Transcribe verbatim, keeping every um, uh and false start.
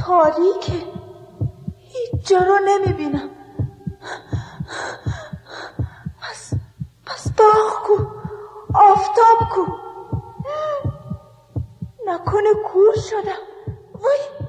تاریکه، هیچ جا رو نمیبینم. پس پس باغ کو، آفتاب کو، نکنه کور شدم. وای